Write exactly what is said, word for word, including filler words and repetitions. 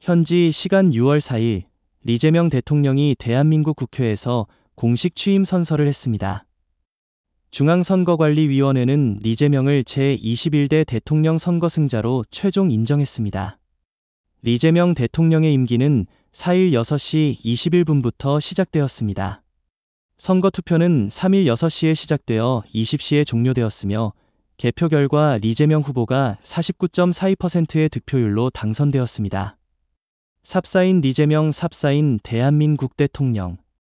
현지 시간 유월 사일, 이재명 대통령이 대한민국 국회에서 공식 취임 선서를 했습니다. 중앙선거관리위원회는 이재명을 제이십일 대 대통령 선거 승자로 최종 인정했습니다. 이재명 대통령의 임기는 사일 여섯 시 이십일 분부터 시작되었습니다. 선거투표는 삼일 여섯 시에 시작되어 이십 시에 종료되었으며 개표 결과 이재명 후보가 사십구 점 사이 퍼센트의 득표율로 당선되었습니다. 삽사인 이재명 삽사인 대한민국 대통령